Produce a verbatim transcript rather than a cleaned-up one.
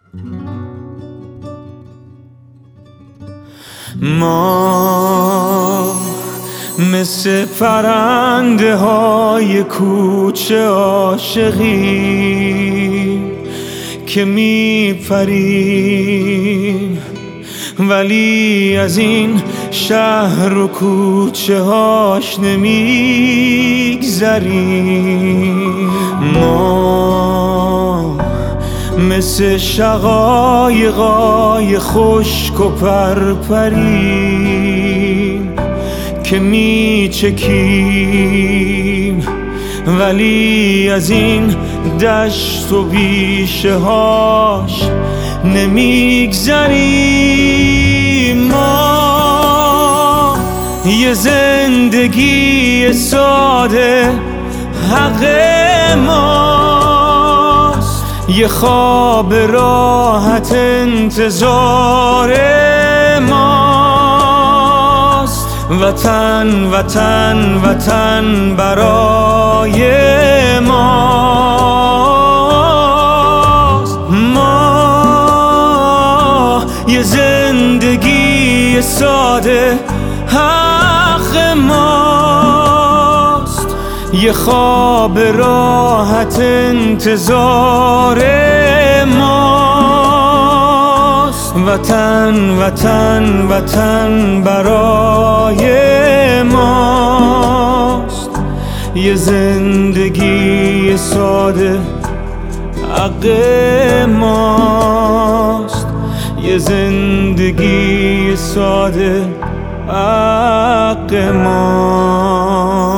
ما مثل پرنده های کوچه عاشقیم که می پریم، ولی از این شهر و کوچه هاش نمیگذریم. ما مثل شقایقای خشک و پرپریم که می چکیم، ولی از این دشت و بیشه هاش نمیگذریم. ما یه زندگی ساده حق ماست، یه خواب راحت انتظار ماست. وطن وطن وطن برای ماست. ما یه زندگی ساده حق ماست، یه خواب راحت انتظار ماست. وطن وطن وطن برای ماست، یه زندگی ساده حق ماست، یه زندگی ساده حق ماست.